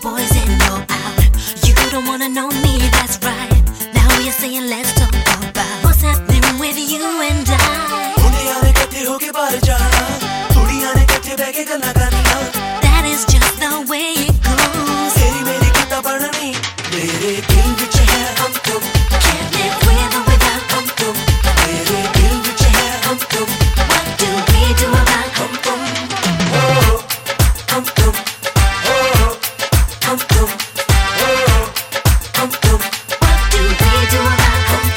boys in, no out. You don't wanna know me, that's right. Now we're saying let's talk about what's happening with you and I. That is just the way it goes. Can't live with or without. What do we do about? What do we do about?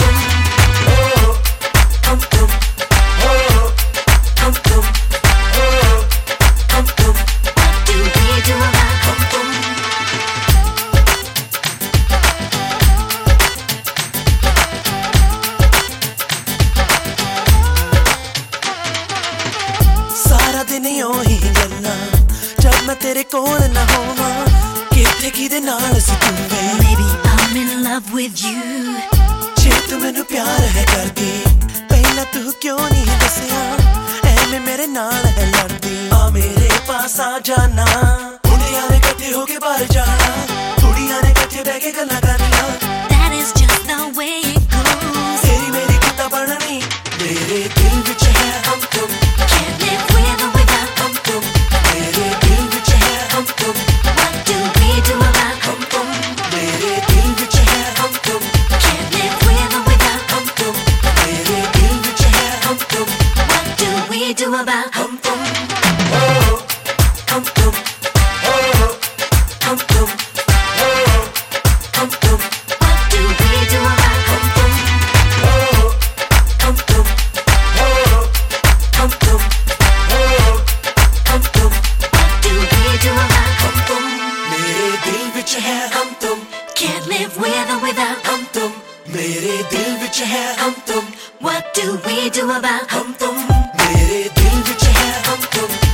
दिन यूं ही गल्लां जब मैं तेरे कोल ना होवां किथे किदे नाल सी तू वे Maybe I'm in love with you. जे तू मैनू प्यार है करदी पहला तू क्यों नहीं दसिया ऐवें मेरे नाल है लड़दी आ मेरे पास आ जाना मुंडियां ने इकट्ठे होके बाहर जाना कुड़ियां ने इकट्ठे बैठ के गल्लां करनियां That is just the way it goes. तेरी मेरी किता बननी मेरे दिल विच है हम तुम Can't live with or without. मेरे दिल विच है हम तुम What do we do about? मेरे दिल विच है हम तुम Can't live with or without. मेरे दिल विच है हम तुम What do we do about? हम तुम हम तुम हम तुम हम तुम What do we do about? हम तुम हम तुम हम तुम हम तुम What do we do about? हम तुम मेरे दिल विच है हम तुम Can't live with or without. हम तुम मेरे दिल विच है हम तुम What do we do about? हम तुम मेरे दिल विच है हम तुम